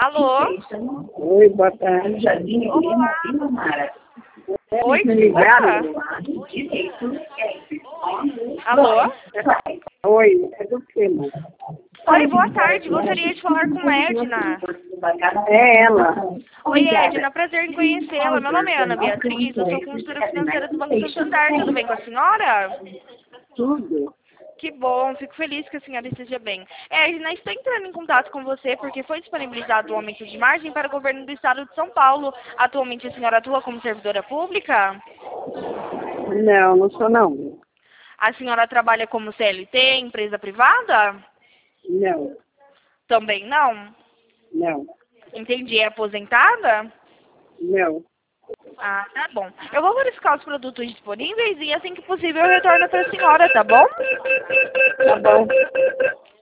Alô? Oi, boa tarde. Olá. Oi, Me desculpa. ligaram? Alô? Oi, é do que, mano? Oi, boa tarde. Gostaria de falar com Edna. É ela. Oi, Edna. Prazer em conhecê-la. Meu nome é Ana Beatriz. Eu sou consultora financeira do Banco Santander. Tudo bem com a senhora? Tudo. Que bom. Fico feliz que a senhora esteja bem. Edna, estou entrando em contato com você porque foi disponibilizado um aumento de margem para o governo do estado de São Paulo. Atualmente a senhora atua como servidora pública? Não, não sou não. A senhora trabalha como CLT, empresa privada? Não, Também não? não, Entendi. É aposentada? não. Ah, tá bom. Eu vou verificar os produtos disponíveis e assim que possível eu retorno para a senhora, tá bom? Tá bom.